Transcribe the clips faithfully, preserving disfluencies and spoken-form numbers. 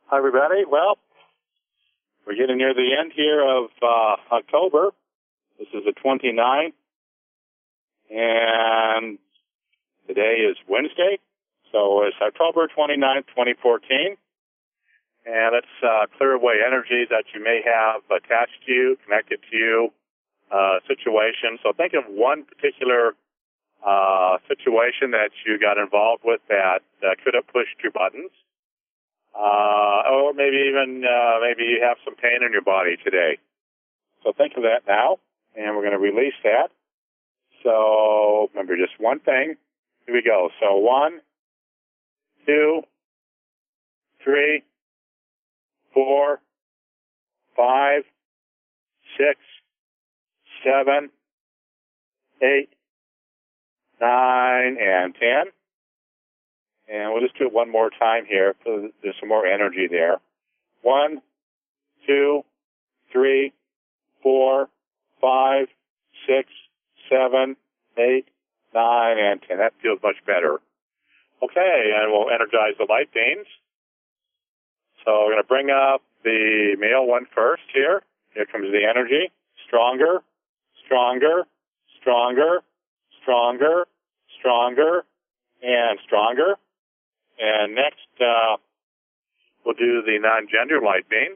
Hi, everybody. Well, we're getting near the end here of uh, October. This is the twenty-ninth, and today is Wednesday, so it's October twenty-ninth, twenty fourteen. And let's uh, clear away energies that you may have attached to you, connected to you, uh, situation. So think of one particular uh, situation that you got involved with that uh, could have pushed your buttons. Uh, or maybe even, uh, maybe you have some pain in your body today. So think of that now, and we're going to release that. So remember, just one thing. Here we go. So one, two, three, four, five, six, seven, eight, nine, and ten. And we'll just do it one more time here, so there's some more energy there. One, two, three, four, five, six, seven, eight, nine, and ten. That feels much better. Okay, and we'll energize the light beams. So we're going to bring up the male one first here. Here comes the energy. Stronger, stronger, stronger, stronger, stronger, and stronger. And next, uh, we'll do the non-gender light beam.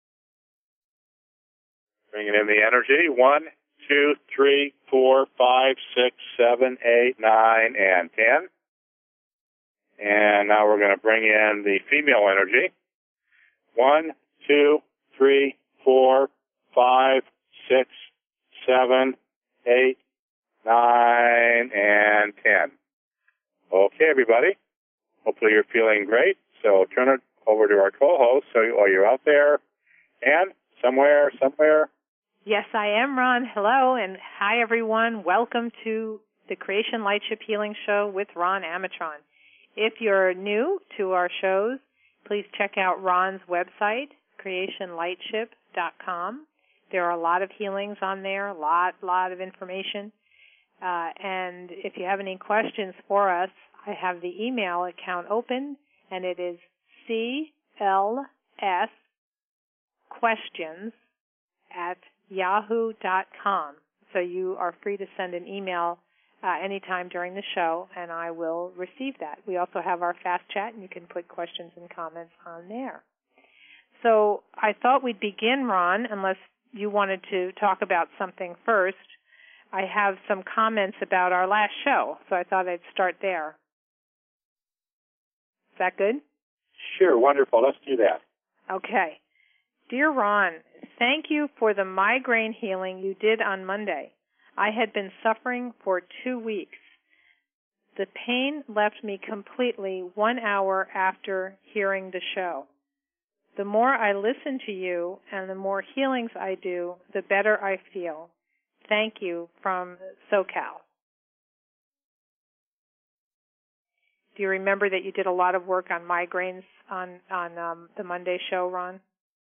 Bringing in the energy. One, two, three, four, five, six, seven, eight, nine, and ten. And now we're going to bring in the female energy. One, two, three, four, five, six, seven, eight, nine, and ten. Okay, everybody. Hopefully you're feeling great. So turn it over to our co-host. So while you're out there, and somewhere, somewhere. Yes, I am, Ron. Hello, and hi, everyone. Welcome to the Creation Lightship Healing Show with Ron Amatron. If you're new to our shows, please check out Ron's website, creation lightship dot com. There are a lot of healings on there, a lot, lot of information. Uh, and if you have any questions for us, I have the email account open, and it is C L S questions at yahoo dot com. So you are free to send an email uh, anytime during the show, and I will receive that. We also have our fast chat, and you can put questions and comments on there. So I thought we'd begin, Ron, unless you wanted to talk about something first. I have some comments about our last show, so I thought I'd start there. Is that good? Sure, wonderful. Let's do that. Okay. Dear Ron, thank you for the migraine healing you did on Monday. I had been suffering for two weeks. The pain left me completely one hour after hearing the show. The more I listen to you and the more healings I do, the better I feel. Thank you, from SoCal. Do you remember that you did a lot of work on migraines on on um, the Monday show, Ron?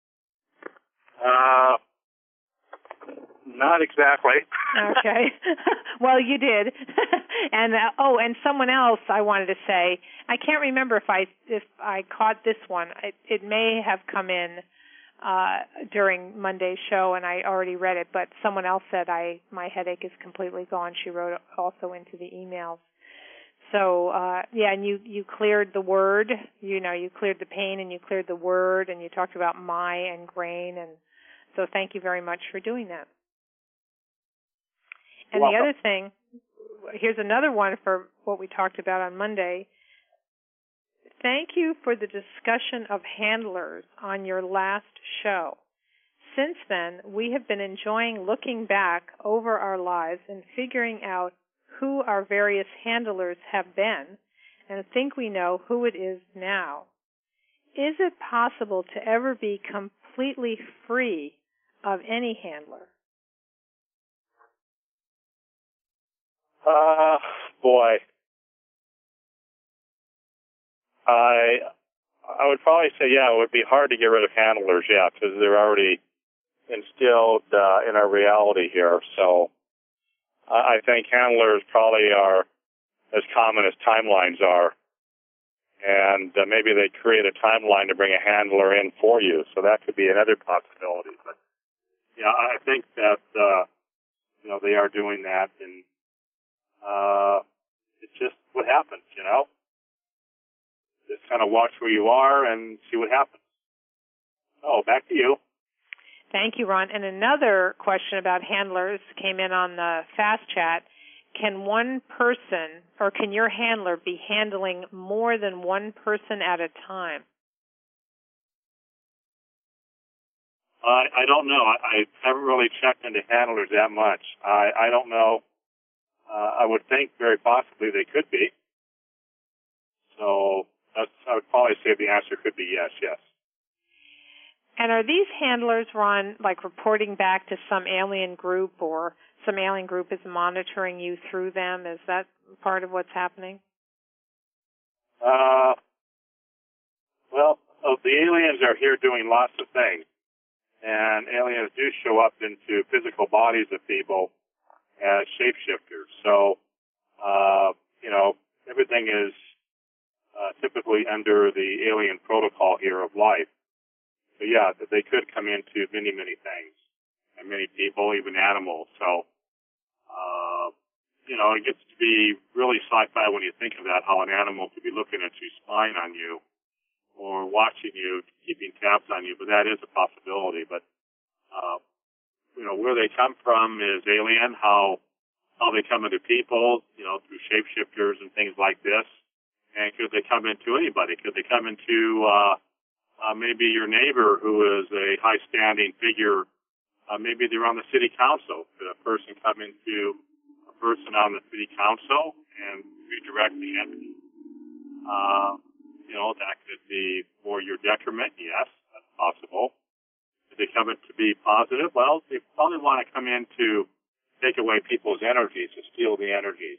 Uh, not exactly. Okay. Well, you did. and uh, oh, and someone else I wanted to say. I can't remember if I if I caught this one. It, it may have come in uh, during Monday's show, and I already read it. But someone else said I my headache is completely gone. She wrote also into the emails. So, uh, yeah, and you, you cleared the word, you know, you cleared the pain and you cleared the word, and you talked about my and grain, and so thank you very much for doing that. And Welcome. The other thing, here's another one for what we talked about on Monday. Thank you for the discussion of handlers on your last show. Since then, we have been enjoying looking back over our lives and figuring out who our various handlers have been, and think we know who it is now. Is it possible to ever be completely free of any handler? Uh, boy. I I would probably say, yeah, it would be hard to get rid of handlers, yeah, because they're already instilled uh, in our reality here. So I think handlers probably are as common as timelines are. and uh, maybe they create a timeline to bring a handler in for you. So that could be another possibility. But yeah, I think that uh, you know they are doing that, and uh, it's just what happens. You know, just kind of watch where you are and see what happens. Oh, back to you. Thank you, Ron. And another question about handlers came in on the Fast Chat. Can one person, or can your handler be handling more than one person at a time? I, I don't know. I, I haven't really checked into handlers that much. I, I don't know. Uh, I would think very possibly they could be. So that's, I would probably say the answer could be yes, yes. And are these handlers, Ron, like reporting back to some alien group, or some alien group is monitoring you through them? Is that part of what's happening? Uh, well, oh, the aliens are here doing lots of things. And aliens do show up into physical bodies of people as shapeshifters. So, uh, you know, everything is uh, typically under the alien protocol here of life. So, yeah, they could come into many, many things, and many people, even animals. So, uh, you know, it gets to be really sci-fi when you think about how an animal could be looking at you, spying on you, or watching you, keeping tabs on you. But that is a possibility. But, uh, you know, where they come from is alien, how how they come into people, you know, through shapeshifters and things like this. And could they come into anybody? Could they come into... Uh, Uh, maybe your neighbor who is a high-standing figure, uh, maybe they're on the city council. Could a person come into a person on the city council and redirect the entity? Uh, you know, that could be for your detriment. Yes, that's possible. Could they come in to be positive? Well, they probably want to come in to take away people's energies, to steal the energies.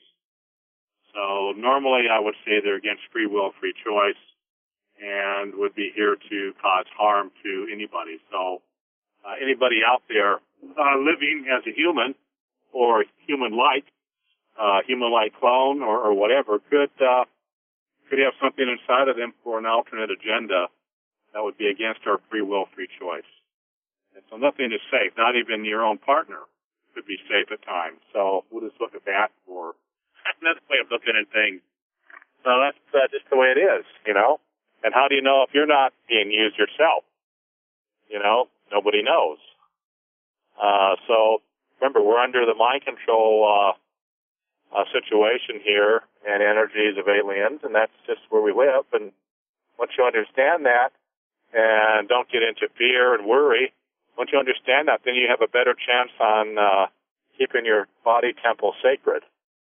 So normally I would say they're against free will, free choice, and would be here to cause harm to anybody. So uh, anybody out there uh, living as a human or human-like, uh, human-like clone or, or whatever could uh, could have something inside of them for an alternate agenda that would be against our free will, free choice. And so nothing is safe. Not even your own partner could be safe at times. So we'll just look at that for another way of looking at things. So that's uh, just the way it is, you know. And how do you know if you're not being used yourself? You know, nobody knows. Uh, so remember, we're under the mind control uh, uh, situation here and energies of aliens, and that's just where we live. And once you understand that and don't get into fear and worry, once you understand that, then you have a better chance on uh, keeping your body temple sacred.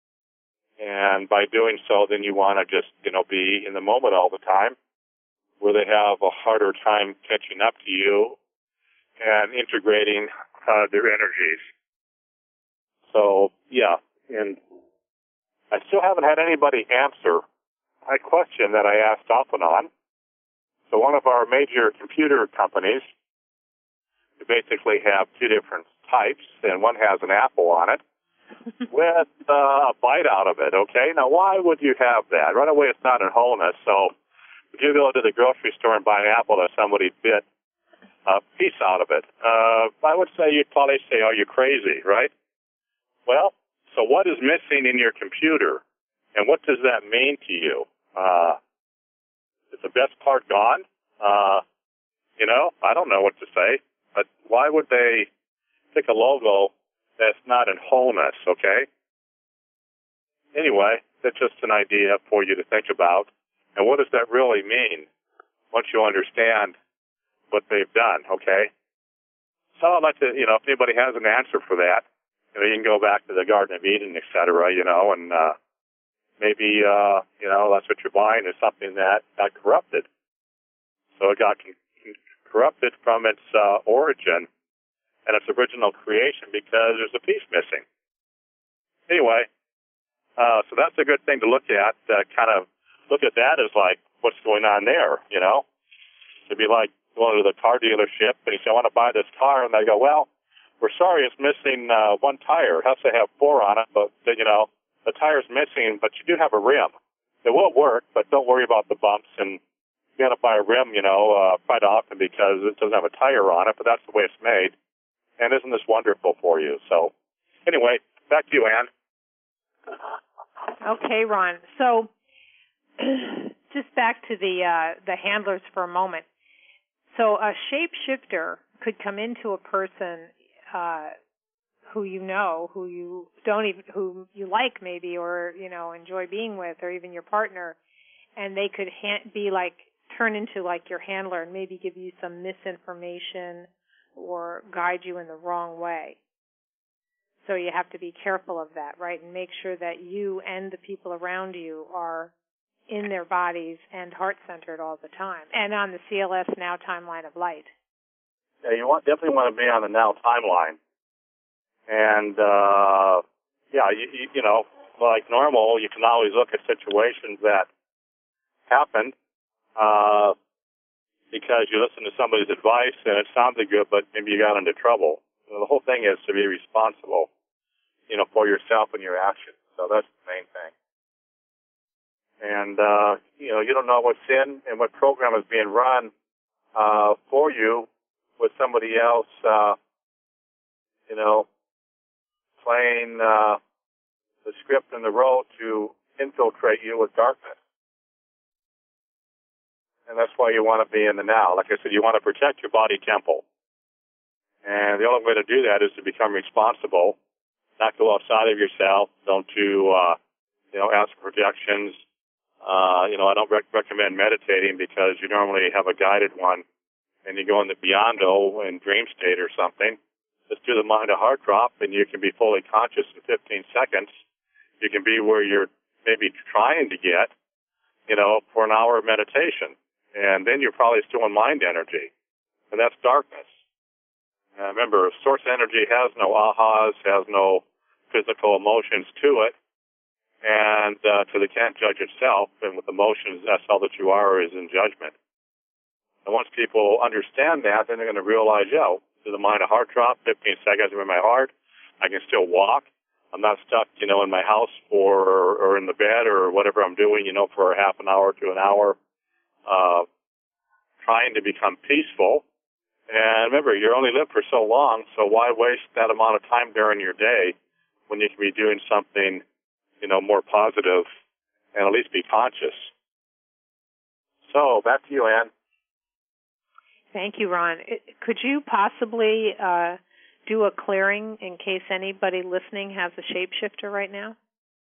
And by doing so, then you want to just, you know, be in the moment all the time, where they have a harder time catching up to you and integrating uh, their energies. So, yeah, and I still haven't had anybody answer a question that I asked off and on. So one of our major computer companies, we basically have two different types, and one has an apple on it with uh, a bite out of it, okay? Now, why would you have that? Right away, it's not in wholeness, so if you go to the grocery store and buy an apple that somebody bit a piece out of it, uh, I would say you'd probably say, are you crazy, right? Well, so what is missing in your computer, and what does that mean to you? Uh, is the best part gone? Uh, you know, I don't know what to say, but why would they pick a logo that's not in wholeness, okay? Anyway, that's just an idea for you to think about. And what does that really mean once you understand what they've done, okay? So I'd like to, you know, if anybody has an answer for that, you know, you can go back to the Garden of Eden, et cetera, you know, and uh, maybe, uh, you know, that's what you're buying is something that got corrupted. So it got con- corrupted from its uh, origin and its original creation because there's a piece missing. Anyway, uh, so that's a good thing to look at, uh, kind of look at that as like, what's going on there, you know? It'd be like going to the car dealership and you say, I want to buy this car. And they go, well, we're sorry, it's missing uh, one tire. It has to have four on it, but, you know, the tire's missing, but you do have a rim. It will work, but don't worry about the bumps. And you got to buy a rim, you know, uh, quite often because it doesn't have a tire on it, but that's the way it's made. And isn't this wonderful for you? So anyway, back to you, Ann. Okay, Ron. So just back to the uh, the handlers for a moment. So a shapeshifter could come into a person uh, who you know, who you don't even, who you like maybe, or you know, enjoy being with, or even your partner, and they could ha- be like turn into like your handler and maybe give you some misinformation or guide you in the wrong way. So you have to be careful of that, right? And make sure that you and the people around you are in their bodies and heart-centered all the time, and on the C L S Now timeline of light. Yeah, you want, definitely want to be on the Now timeline. And, uh, yeah, you, you, you know, like normal, you can always look at situations that happened, uh, because you listen to somebody's advice and it sounded good, but maybe you got into trouble. So the whole thing is to be responsible, you know, for yourself and your actions. So that's the main thing. And, uh, you know, you don't know what's in and what program is being run, uh, for you with somebody else, uh, you know, playing, uh, the script and the role to infiltrate you with darkness. And that's why you want to be in the now. Like I said, you want to protect your body temple. And the only way to do that is to become responsible, not go outside of yourself, don't to, uh, you know, ask for projections. Uh, you know, I don't rec- recommend meditating because you normally have a guided one and you go in the Beyondo in dream state or something. Just do the mind to heart drop and you can be fully conscious in fifteen seconds. You can be where you're maybe trying to get, you know, for an hour of meditation. And then you're probably still in mind energy. And that's darkness. Uh, remember, source energy has no ahas, has no physical emotions to it. And uh, so they can't judge itself, and with emotions, that's all that you are is in judgment. And once people understand that, then they're going to realize, yo, to the mind a heart drop, fifteen seconds I'm in my heart, I can still walk. I'm not stuck, you know, in my house for, or in the bed or whatever I'm doing, you know, for a half an hour to an hour, uh, trying to become peaceful. And remember, you only live for so long, so why waste that amount of time during your day when you can be doing something, you know, more positive and at least be conscious. So, back to you, Ann. Thank you, Ron. Could you possibly uh, do a clearing in case anybody listening has a shapeshifter right now?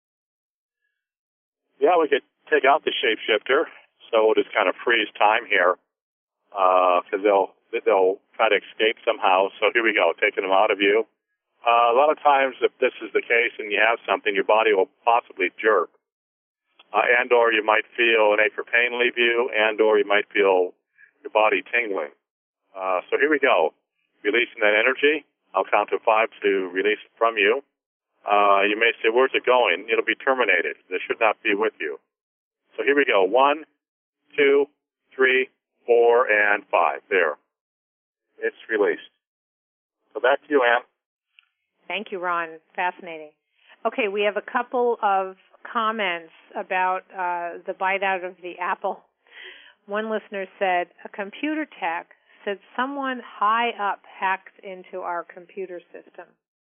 Yeah, we could take out the shapeshifter, so we'll just kind of freeze time here, because uh, they'll they'll try to escape somehow. So here we go, taking them out of you. Uh, a lot of times, if this is the case and you have something, your body will possibly jerk. Uh, and or you might feel an ache or pain leave you, and or you might feel your body tingling. Uh, so here we go. Releasing that energy. I'll count to five to release it from you. Uh, you may say, where's it going? It'll be terminated. This should not be with you. So here we go. One, two, three, four, and five. There. It's released. So back to you, Ann. Thank you, Ron. Fascinating. Okay, we have a couple of comments about uh, the bite out of the apple. One listener said, a computer tech said someone high up hacked into our computer system.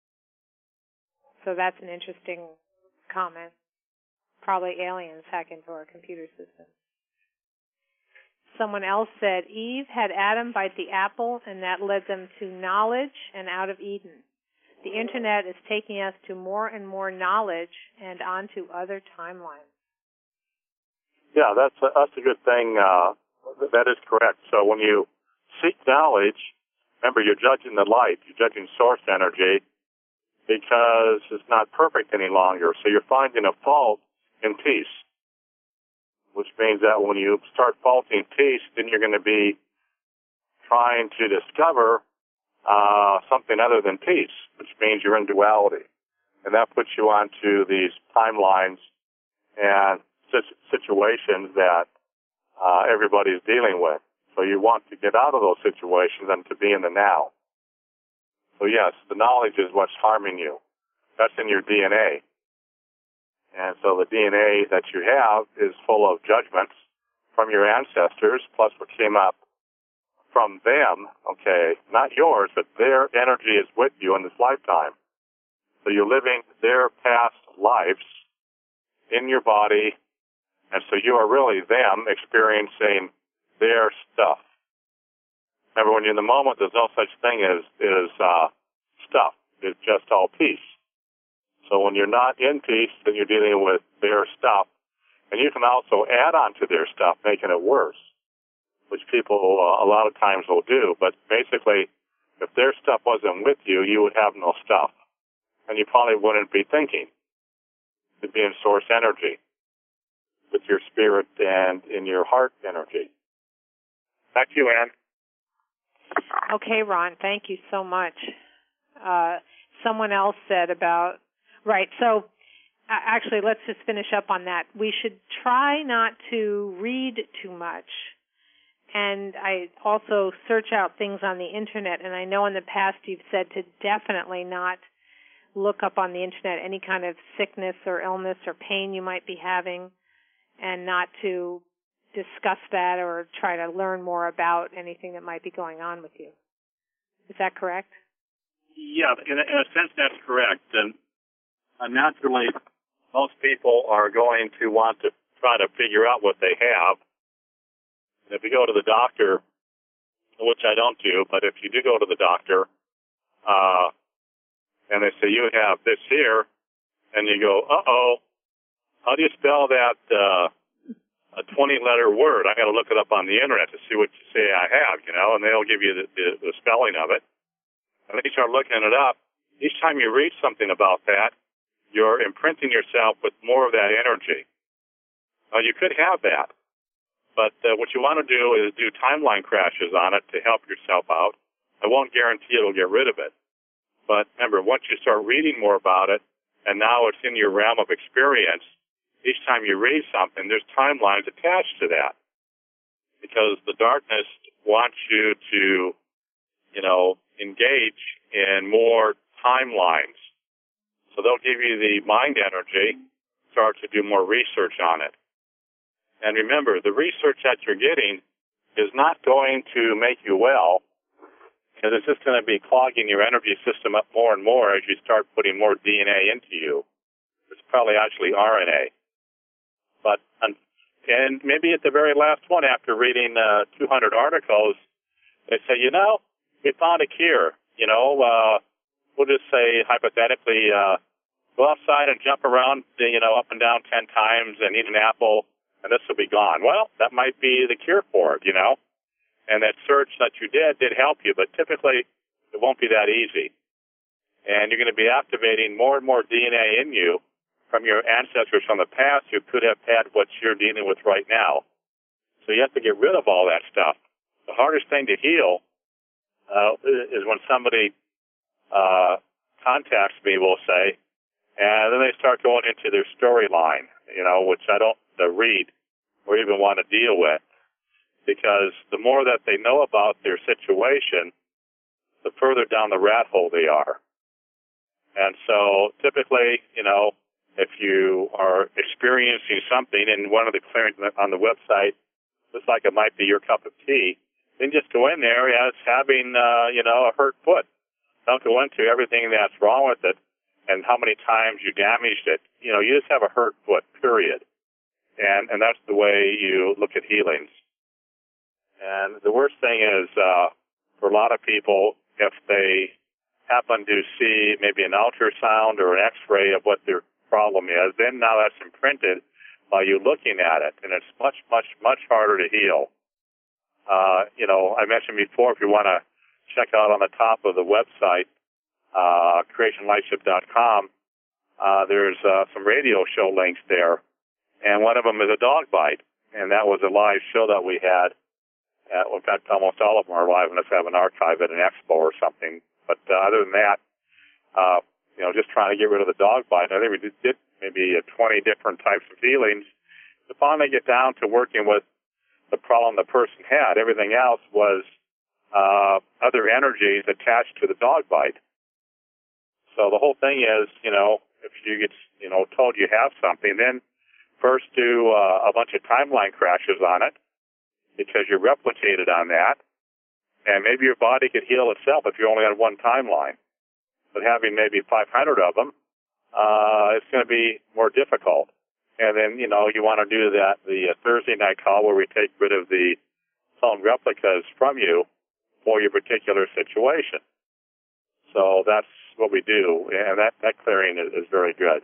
So that's an interesting comment. Probably aliens hack into our computer system. Someone else said, Eve had Adam bite the apple, and that led them to knowledge and out of Eden. The Internet is taking us to more and more knowledge and onto other timelines. Yeah, that's a, that's a good thing. Uh, that is correct. So when you seek knowledge, remember, you're judging the light. You're judging source energy because it's not perfect any longer. So you're finding a fault in peace, which means that when you start faulting peace, then you're going to be trying to discover uh, something other than peace, which means you're in duality. And that puts you onto these timelines and situations that uh, everybody's dealing with. So you want to get out of those situations and to be in the now. So yes, the knowledge is what's harming you. That's in your D N A. And so the D N A that you have is full of judgments from your ancestors, plus what came up from them, okay, not yours, but their energy is with you in this lifetime. So you're living their past lives in your body, and so you are really them experiencing their stuff. Remember, when you're in the moment, there's no such thing as, as uh, stuff. It's just all peace. So when you're not in peace, then you're dealing with their stuff. And you can also add on to their stuff, making it worse, which people uh, a lot of times will do. But basically, if their stuff wasn't with you, you would have no stuff. And you probably wouldn't be thinking. You'd be in source energy with your spirit and in your heart energy. Back to you, Ann. Okay, Ron, thank you so much. Uh, someone else said about, right, so uh, actually let's just finish up on that. We should try not to read too much. And I also search out things on the Internet, and I know in the past you've said to definitely not look up on the Internet any kind of sickness or illness or pain you might be having, and not to discuss that or try to learn more about anything that might be going on with you. Is that correct? Yeah, in a, in a sense that's correct. And uh, naturally, most people are going to want to try to figure out what they have. And if you go to the doctor, which I don't do, but if you do go to the doctor, uh, and they say, you have this here, and you go, uh-oh, how do you spell that uh, a twenty-letter word? I got to look it up on the Internet to see what you say I have, you know, and they'll give you the, the, the spelling of it. And then you start looking it up. Each time you read something about that, you're imprinting yourself with more of that energy. Now, you could have that, but uh, what you want to do is do timeline crashes on it to help yourself out. I won't guarantee it'll get rid of it. But remember, once you start reading more about it, and now it's in your realm of experience, each time you read something, there's timelines attached to that. Because the darkness wants you to, you know, engage in more timelines. So they'll give you the mind energy, start to do more research on it. And remember, the research that you're getting is not going to make you well, because it's just going to be clogging your energy system up more and more as you start putting more D N A into you. It's probably actually R N A. But, and maybe at the very last one, after reading uh, two hundred articles, they say, you know, we found a cure. You know, uh, we'll just say hypothetically, uh, go outside and jump around, you know, up and down ten times and eat an apple, and this will be gone. Well, that might be the cure for it, you know. And that search that you did did help you, but typically it won't be that easy. And you're going to be activating more and more D N A in you from your ancestors from the past who could have had what you're dealing with right now. So you have to get rid of all that stuff. The hardest thing to heal uh, is when somebody uh, contacts me, we'll say, and then they start going into their storyline, you know, which I don't uh, read or even want to deal with, because the more that they know about their situation, the further down the rat hole they are. And so typically, you know, if you are experiencing something, and one of the clearings on the website looks like it might be your cup of tea, then just go in there as having, uh, you know, a hurt foot. Don't go into everything that's wrong with it and how many times you damaged it. You know, you just have a hurt foot, period. And and that's the way you look at healings. And the worst thing is, uh, for a lot of people, if they happen to see maybe an ultrasound or an x-ray of what their problem is, then now that's imprinted by you looking at it, and it's much, much, much harder to heal. Uh, you know, I mentioned before, if you want to check out on the top of the website, uh, creation lightship dot com, uh, there's uh, some radio show links there, and one of them is a dog bite, and that was a live show that we had. Uh, in fact, almost all of them are live, unless I have an archive at an expo or something. But uh, other than that, uh, you know, just trying to get rid of the dog bite. I think we did maybe uh, twenty different types of healings. To finally get down to working with the problem the person had. Everything else was uh, other energies attached to the dog bite. So the whole thing is, you know, if you get, you know, told you have something, then first do uh, a bunch of timeline crashes on it because you're replicated on that. And maybe your body could heal itself if you only had one timeline. But having maybe five hundred of them, uh, it's going to be more difficult. And then, you know, you want to do that, the uh, Thursday night call where we take rid of the clone replicas from you for your particular situation. So that's what we do, and that, that clearing is, is very good.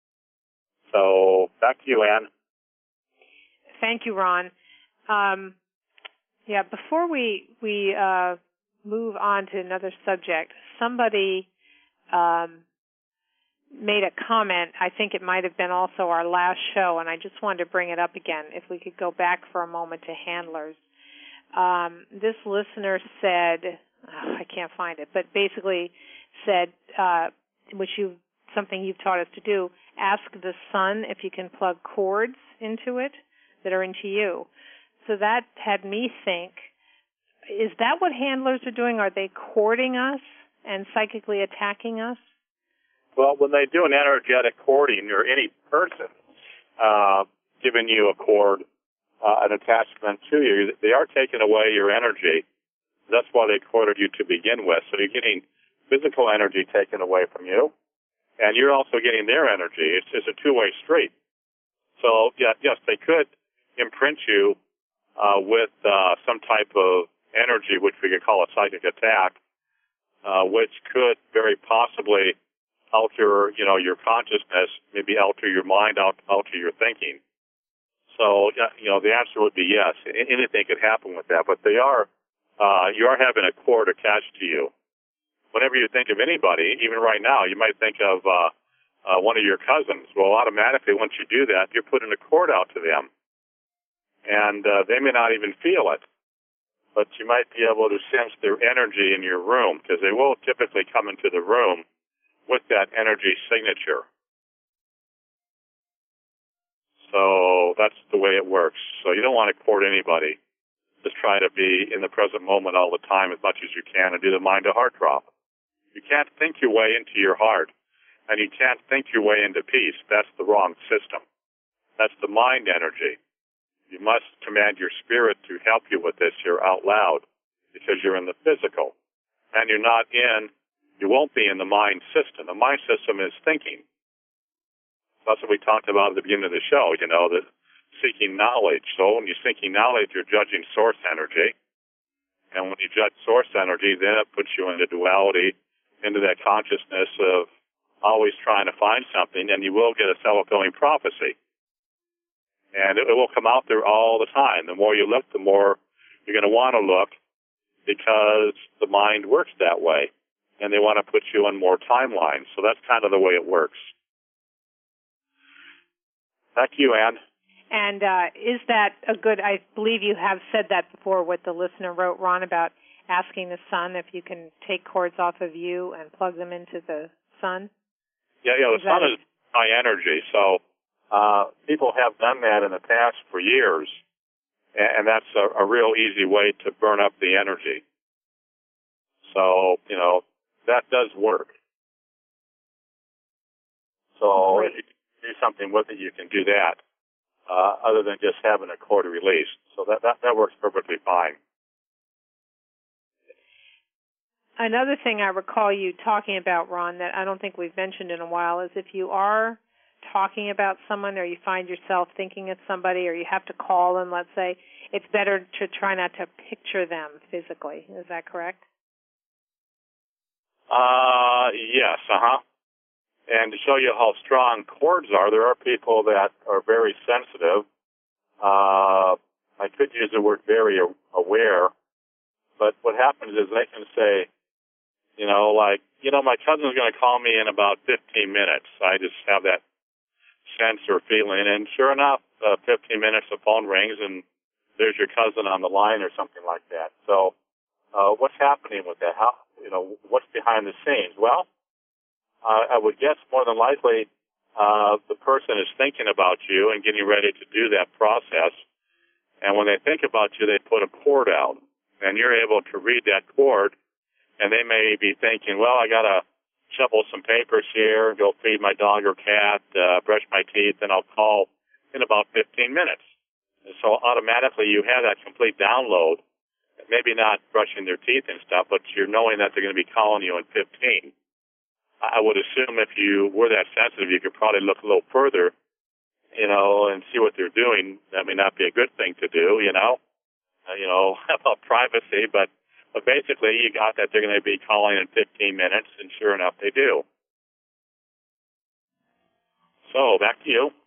So back to you, Ann. Thank you, Ron. Um, yeah, before we we uh, move on to another subject, somebody um, made a comment. I think it might have been also our last show, and I just wanted to bring it up again. If we could go back for a moment to handlers. Um, this listener said, oh, I can't find it, but basically said, uh, which you something you've taught us to do, ask the sun if you can plug cords into it that are into you. So that had me think, is that what handlers are doing? Are they cording us and psychically attacking us? Well, when they do an energetic cording, or any person uh, giving you a cord, uh, an attachment to you, they are taking away your energy. That's why they corded you to begin with. So you're getting physical energy taken away from you, and you're also getting their energy. It's, it's a two-way street. So, yeah, yes, they could imprint you uh, with uh, some type of energy, which we could call a psychic attack, uh, which could very possibly alter, you know, your consciousness, maybe alter your mind, alter your thinking. So, you know, the answer would be yes. Anything could happen with that, but they are, uh, you are having a cord attached to you. Whenever you think of anybody, even right now, you might think of uh, uh, one of your cousins. Well, automatically, once you do that, you're putting a cord out to them. And uh, they may not even feel it, but you might be able to sense their energy in your room, because they will typically come into the room with that energy signature. So that's the way it works. So you don't want to cord anybody. Just try to be in the present moment all the time as much as you can and do the mind-to-heart drop. You can't think your way into your heart, and you can't think your way into peace. That's the wrong system. That's the mind energy. You must command your spirit to help you with this here out loud, because you're in the physical. And you're not in, you won't be in the mind system. The mind system is thinking. That's what we talked about at the beginning of the show, you know, the seeking knowledge. So when you're seeking knowledge, you're judging source energy. And when you judge source energy, then it puts you into duality, into that consciousness of always trying to find something, and you will get a self-fulfilling prophecy. And it, it will come out there all the time. The more you look, the more you're going to want to look, because the mind works that way. And they want to put you on more timelines. So that's kind of the way it works. Back to you, Ann. And uh, is that a good, I believe you have said that before, what the listener wrote, Ron, about asking the sun if you can take cords off of you and plug them into the sun? Yeah, yeah, the is sun is high energy. So uh, people have done that in the past for years, and that's a, a real easy way to burn up the energy. So, you know, that does work. So Great. if you do something with it, you can do that, uh, other than just having a cord released. So that, that, that works perfectly fine. Another thing I recall you talking about, Ron, that I don't think we've mentioned in a while, is if you are talking about someone, or you find yourself thinking of somebody, or you have to call them, let's say, it's better to try not to picture them physically. Is that correct? Uh, yes, uh-huh. And to show you how strong cords are, there are people that are very sensitive. Uh, I could use the word very aware, but what happens is they can say, you know, like, you know, my cousin's going to call me in about fifteen minutes. I just have that sense or feeling. And sure enough, uh, fifteen minutes, the phone rings, and there's your cousin on the line or something like that. So uh, what's happening with that? How, you know, what's behind the scenes? Well, uh, I would guess more than likely uh, the person is thinking about you and getting ready to do that process. And when they think about you, they put a cord out, and you're able to read that cord. And they may be thinking, well, I got to shuffle some papers here, go feed my dog or cat, uh, brush my teeth, and I'll call in about fifteen minutes. And so automatically you have that complete download, maybe not brushing their teeth and stuff, but you're knowing that they're going to be calling you in fifteen. I would assume if you were that sensitive, you could probably look a little further, you know, and see what they're doing. That may not be a good thing to do, you know, uh, you know, about privacy, but, but basically you got that they're going to be calling in fifteen minutes, and sure enough, they do. So back to you.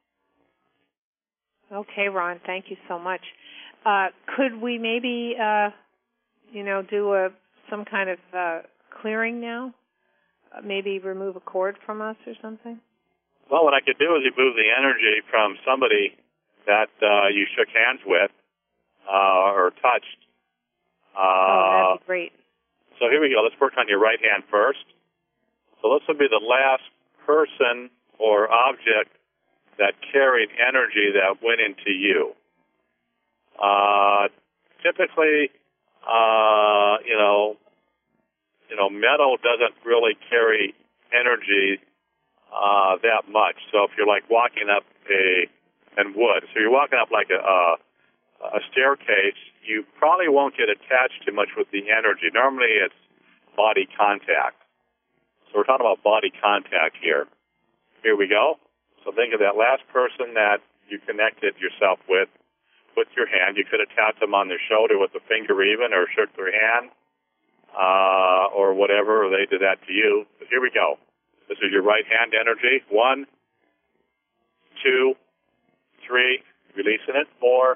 Okay, Ron, thank you so much. Uh, could we maybe, uh, you know, do a some kind of uh, clearing now? Uh, maybe remove a cord from us or something? Well, what I could do is remove the energy from somebody that uh, you shook hands with uh, or touched. Uh, oh, that'd be great. So here we go. Let's work on your right hand first. So this will be the last person or object that carried energy that went into you. Uh, typically, uh, you know, you know, metal doesn't really carry energy uh, that much. So if you're like walking up a, and wood, so you're walking up like a, a, a staircase, you probably won't get attached too much with the energy. Normally it's body contact. So we're talking about body contact here. Here we go. So think of that last person that you connected yourself with, with your hand. You could have tapped them on their shoulder with a finger even, or shook their hand, uh, or whatever, or they did that to you. But here we go. This is your right hand energy. One, two, three, releasing it. Four,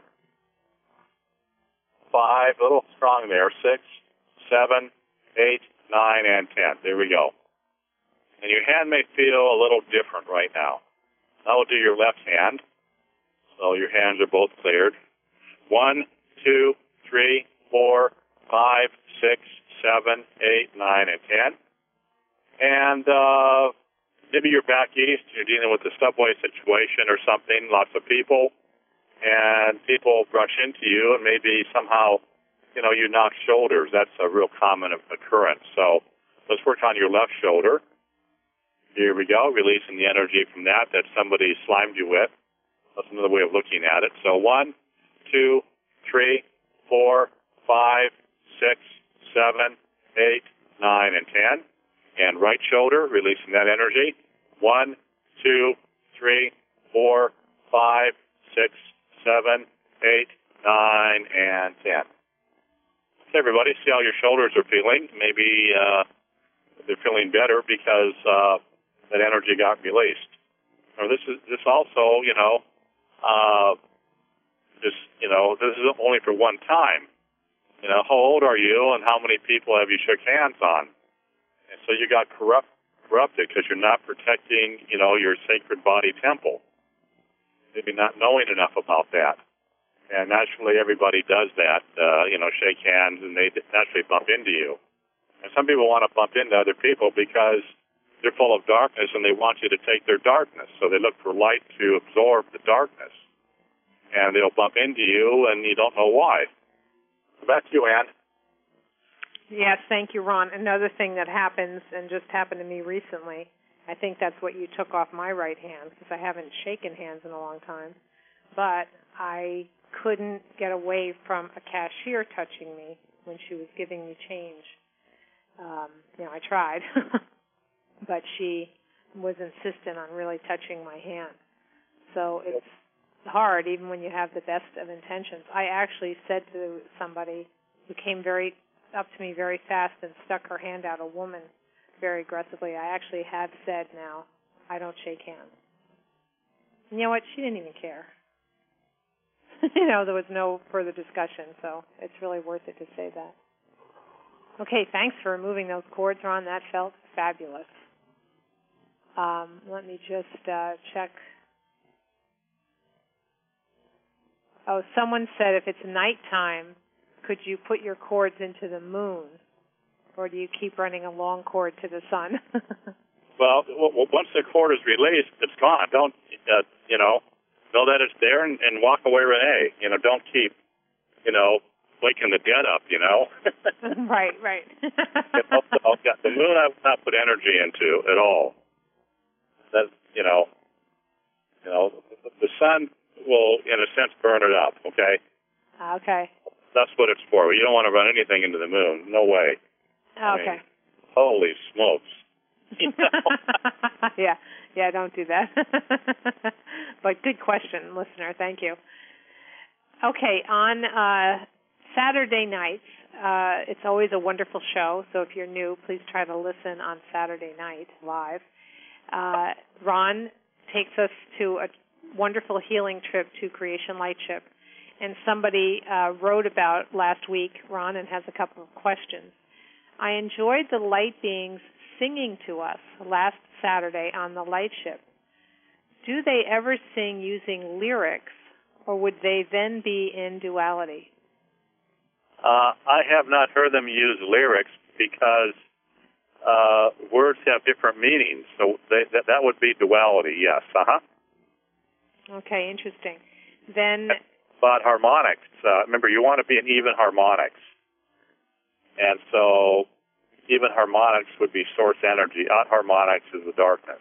five, a little strong there. Six, seven, eight, nine, and ten. There we go. And your hand may feel a little different right now. Now we'll do your left hand. So your hands are both cleared. One, two, three, four, five, six, seven, eight, nine, and ten. And uh, maybe you're back east, you're dealing with a subway situation or something, lots of people, and people brush into you, and maybe somehow, you know, you knock shoulders. That's a real common occurrence. So let's work on your left shoulder. Here we go, releasing the energy from that that somebody slimed you with. That's another way of looking at it. So one, two, three, four, five, six, seven, eight, nine, and ten. And right shoulder, releasing that energy. One, two, three, four, five, six, seven, eight, nine, and ten. Okay, everybody, see how your shoulders are feeling. Maybe uh, they're feeling better because uh, that energy got released. Or this is this also, you know, uh, just you know, this is only for one time. You know, how old are you, and how many people have you shook hands on? And so you got corrupt, corrupted because you're not protecting, you know, your sacred body temple. Maybe not knowing enough about that. And naturally, everybody does that. Uh, you know, shake hands, and they naturally bump into you. And some people want to bump into other people because they're full of darkness, and they want you to take their darkness. So they look for light to absorb the darkness. And they'll bump into you, and you don't know why. Back to you, Ann. Yes, thank you, Ron. Another thing that happens, and just happened to me recently, I think that's what you took off my right hand, because I haven't shaken hands in a long time, but I couldn't get away from a cashier touching me when she was giving me change. Um, you know, I tried, but she was insistent on really touching my hand. So it's hard, even when you have the best of intentions. I actually said to somebody who came very up to me very fast and stuck her hand out, a woman, very aggressively, I actually have said now, I don't shake hands. And you know what? She didn't even care. You know, there was no further discussion, so it's really worth it to say that. Okay, thanks for removing those cords, Ron. That felt fabulous. Um, let me just uh, check. Oh, someone said if it's nighttime, could you put your cords into the moon, or do you keep running a long cord to the sun? Well, w- once the cord is released, it's gone. Don't, uh, you know, know that it's there and, and walk away, Renee. You know, don't keep, you know, waking the dead up, you know. Right, right. You know, so the moon what I would not put energy into at all. That, you know, you know, the sun will, in a sense, burn it up, okay? Okay. That's what it's for. You don't want to run anything into the moon. No way. Okay. I mean, holy smokes. You know? yeah, yeah, don't do that. But good question, listener. Thank you. Okay, on uh, Saturday nights, uh, it's always a wonderful show, so if you're new, please try to listen on Saturday night live. Uh, Ron takes us to a wonderful healing trip to Creation Lightship, and somebody uh, wrote about last week, Ron, and has a couple of questions. I enjoyed the light beings singing to us last Saturday on the Lightship. Do they ever sing using lyrics, or would they then be in duality? Uh, I have not heard them use lyrics because uh, words have different meanings. So they, that, that would be duality, yes. Uh-huh. Okay, interesting. Then... But harmonics, uh, remember, you want to be in even harmonics. And so even harmonics would be source energy. Out harmonics is the darkness.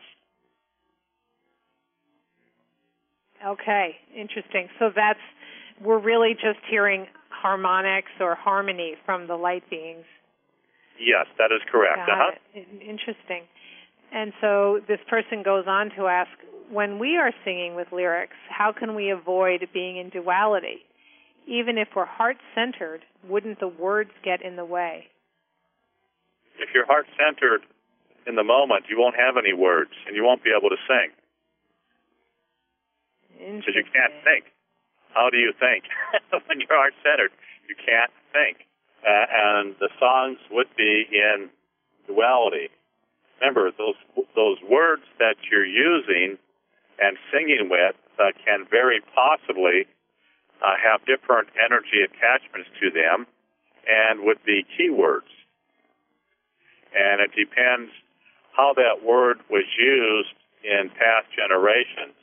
Okay, interesting. So that's, we're really just hearing harmonics or harmony from the light beings. Yes, that is correct. Got uh-huh. it. Interesting. And so this person goes on to ask, when we are singing with lyrics, how can we avoid being in duality? Even if we're heart-centered, wouldn't the words get in the way? If you're heart-centered in the moment, you won't have any words, and you won't be able to sing. Because you can't think. How do you think? When you're heart-centered, you can't think. Uh, and the songs would be in duality. Remember, those those words that you're using and singing with uh, can very possibly uh, have different energy attachments to them and would be keywords. And it depends how that word was used in past generations.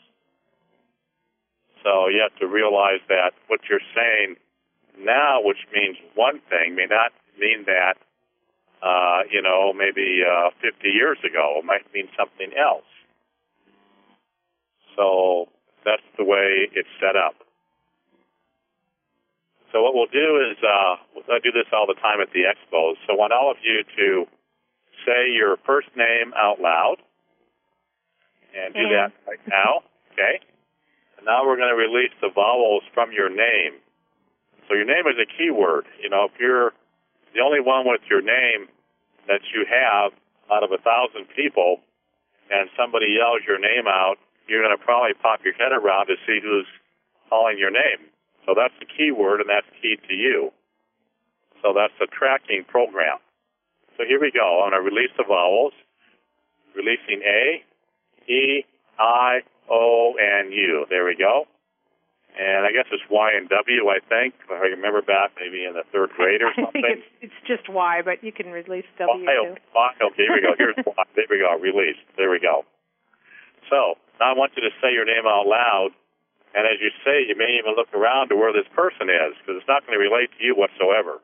So you have to realize that what you're saying now, which means one thing, may not mean that, uh, you know, maybe uh, fifty years ago. It might mean something else. So that's the way it's set up. So what we'll do is, uh, I do this all the time at the expos, so I want all of you to say your first name out loud, and do and. that right now, okay? And now we're going to release the vowels from your name. So your name is a key word. You know, if you're the only one with your name that you have out of a thousand people, and somebody yells your name out, you're going to probably pop your head around to see who's calling your name. So that's the key word, and that's key to you. So that's the tracking program. So here we go. I'm going to release the vowels. Releasing A, E, I, O, and U. There we go. And I guess it's Y and W, I think. If I remember back maybe in the third grade or something. I think it's, it's just Y, but you can release W, y, too. Y, okay, here we go. Here's Y. There we go. Release. There we go. So now I want you to say your name out loud. And as you say, you may even look around to where this person is, because it's not going to relate to you whatsoever.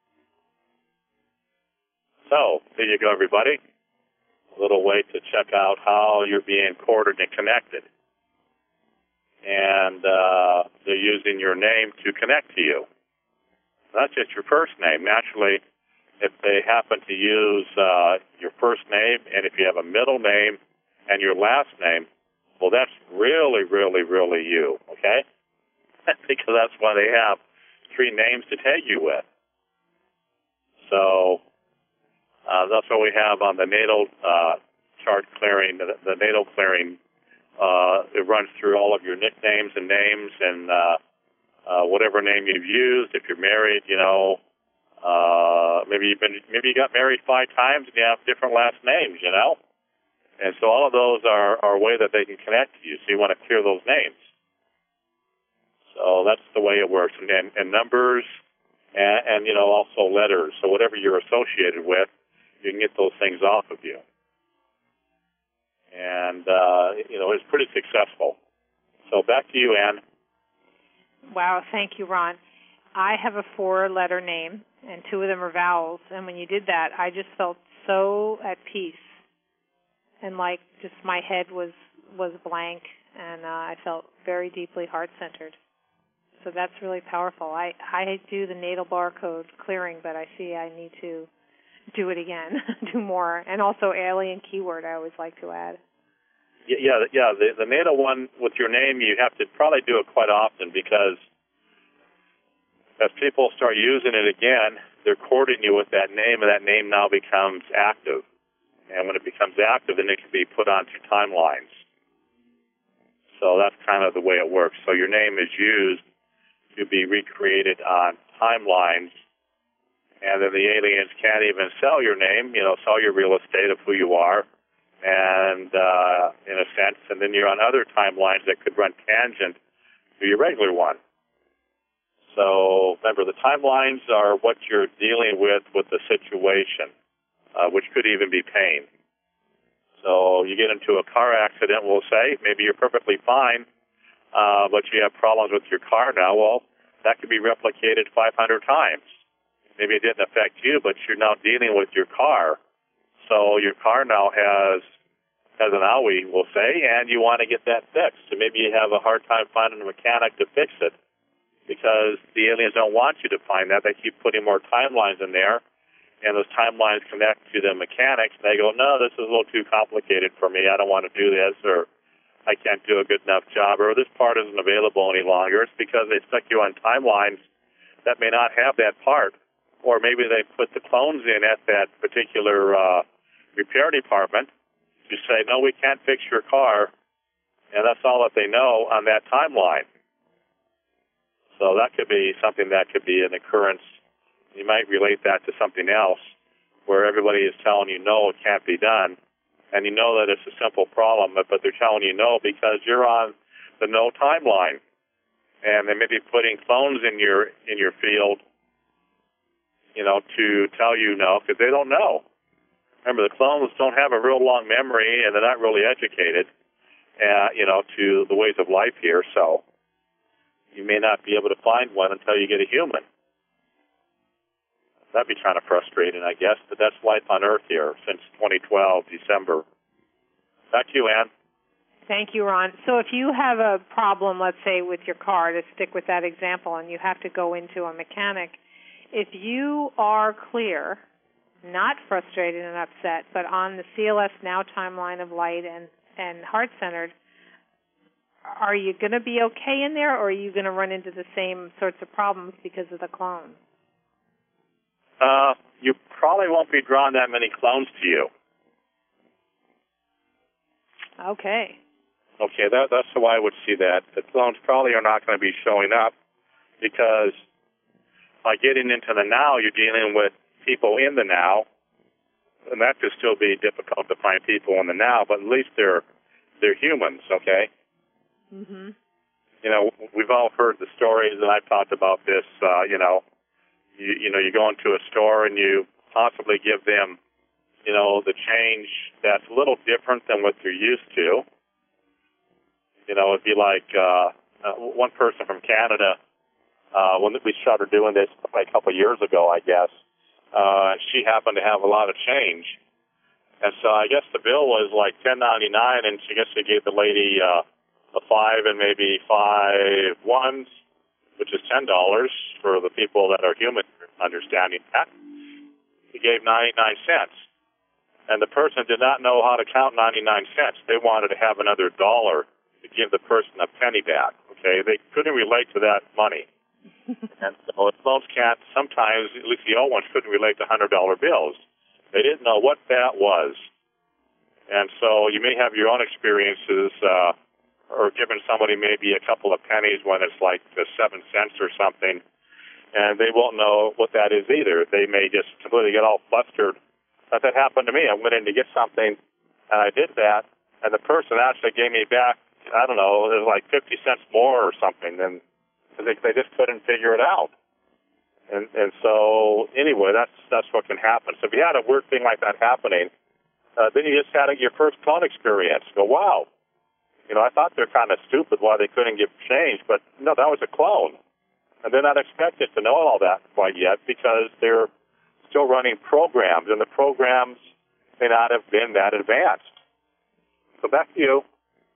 So, there you go, everybody. A little way to check out how you're being courted and connected. And uh, they're using your name to connect to you. Not just your first name. Naturally, if they happen to use uh, your first name, and if you have a middle name and your last name, well, that's really, really, really you, okay? Because that's why they have three names to tag you with. So uh, that's what we have on the natal uh, chart clearing, the, the natal clearing. Uh, it runs through all of your nicknames and names and uh, uh, whatever name you've used. If you're married, you know, uh, maybe you've been, maybe you got married five times and you have different last names, you know? And so all of those are, are a way that they can connect to you. So you want to clear those names. So that's the way it works. And, and, and numbers and, and, you know, also letters. So whatever you're associated with, you can get those things off of you. And, uh, you know, it's pretty successful. So back to you, Ann. Wow, thank you, Ron. I have a four-letter name, and two of them are vowels. And when you did that, I just felt so at peace, and like just my head was was blank, and uh, I felt very deeply heart-centered. So that's really powerful. I, I do the natal barcode clearing, but I see I need to do it again, do more. And also alien keyword I always like to add. Yeah, yeah. The, the natal one with your name, you have to probably do it quite often, because as people start using it again, they're courting you with that name, and that name now becomes active. And when it becomes active, then it can be put onto timelines. So that's kind of the way it works. So your name is used to be recreated on timelines, and then the aliens can't even sell your name, you know, sell your real estate of who you are, and uh, in a sense, and then you're on other timelines that could run tangent to your regular one. So remember, the timelines are what you're dealing with with the situation, uh, which could even be pain. So you get into a car accident, we'll say, maybe you're perfectly fine, Uh, but you have problems with your car now. Well, that could be replicated five hundred times. Maybe it didn't affect you, but you're now dealing with your car. So your car now has has an owie, we'll say, and you want to get that fixed. So maybe you have a hard time finding a mechanic to fix it, because the aliens don't want you to find that. They keep putting more timelines in there, and those timelines connect to the mechanics. And they go, no, this is a little too complicated for me. I don't want to do this, or I can't do a good enough job, or this part isn't available any longer. It's because they stuck you on timelines that may not have that part. Or maybe they put the clones in at that particular uh, repair department to say, no, we can't fix your car, and that's all that they know on that timeline. So that could be something that could be an occurrence. You might relate that to something else where everybody is telling you, no, it can't be done. And you know that it's a simple problem, but they're telling you no because you're on the no timeline. And they may be putting clones in your in your field, you know, to tell you no, because they don't know. Remember, the clones don't have a real long memory, and they're not really educated, uh, you know, to the ways of life here. So you may not be able to find one until you get a human. That'd be kind of frustrating, I guess, but that's life on Earth here since twenty twelve, December. Back to you, Ann. Thank you, Ron. So if you have a problem, let's say, with your car, to stick with that example, and you have to go into a mechanic, if you are clear, not frustrated and upset, but on the C L S Now timeline of light and, and heart-centered, are you going to be okay in there, or are you going to run into the same sorts of problems because of the clones? Uh, you probably won't be drawing that many clones to you. Okay. Okay, that, that's the way I would see that. The clones probably are not going to be showing up because by getting into the now, you're dealing with people in the now, and that could still be difficult to find people in the now, but at least they're they're humans, okay? Mm-hmm. You know, we've all heard the stories, and I've talked about this, uh, you know, You, you know, you go into a store and you possibly give them, you know, the change that's a little different than what they're used to. You know, it'd be like uh, uh, one person from Canada, uh, when we started doing this like a couple of years ago, I guess, uh, she happened to have a lot of change. And so I guess the bill was like ten ninety-nine, and she guess she gave the lady uh, a five and maybe five ones, which is ten dollars for the people that are human understanding that. He gave ninety-nine cents. And the person did not know how to count ninety-nine cents. They wanted to have another dollar to give the person a penny back. Okay, they couldn't relate to that money. And so if folks can't, sometimes, at least the old ones couldn't relate to one hundred dollar bills. They didn't know what that was. And so you may have your own experiences, uh, or giving somebody maybe a couple of pennies when it's like uh, seven cents or something, and they won't know what that is either. They may just completely get all flustered. But that happened to me. I went in to get something, and I did that, and the person actually gave me back, I don't know, it was like fifty cents more or something, and they, they just couldn't figure it out. And and so, anyway, that's that's what can happen. So if you had a weird thing like that happening, uh, then you just had a, your first clone experience. Go, wow. You know, I thought they're kind of stupid why they couldn't give change, but no, that was a clone. And they're not expected to know all that quite yet because they're still running programs, and the programs may not have been that advanced. So back to you.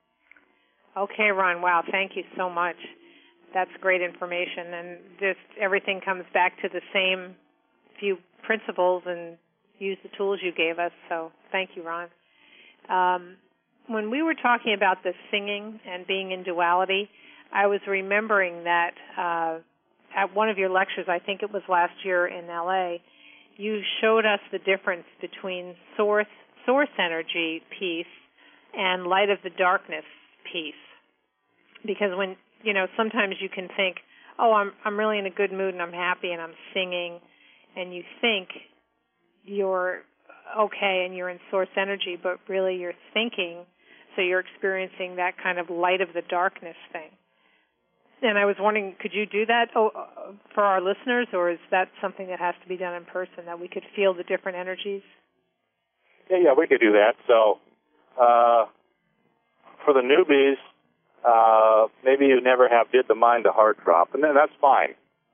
Okay, Ron. Wow, thank you so much. That's great information, and just everything comes back to the same few principles and use the tools you gave us. So thank you, Ron. Um, when we were talking about the singing and being in duality, I was remembering that uh, at one of your lectures, I think it was last year in L A, you showed us the difference between source source energy piece and light of the darkness piece. Because when, you know, sometimes you can think, oh, I'm I'm really in a good mood and I'm happy and I'm singing, and you think you're okay and you're in source energy, but really you're thinking, so you're experiencing that kind of light of the darkness thing. And I was wondering, could you do that oh, for our listeners, or is that something that has to be done in person, that we could feel the different energies? Yeah, yeah, we could do that. So uh, for the newbies, uh, maybe you never have did the mind to heart drop, and then that's fine.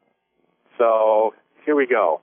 So here we go.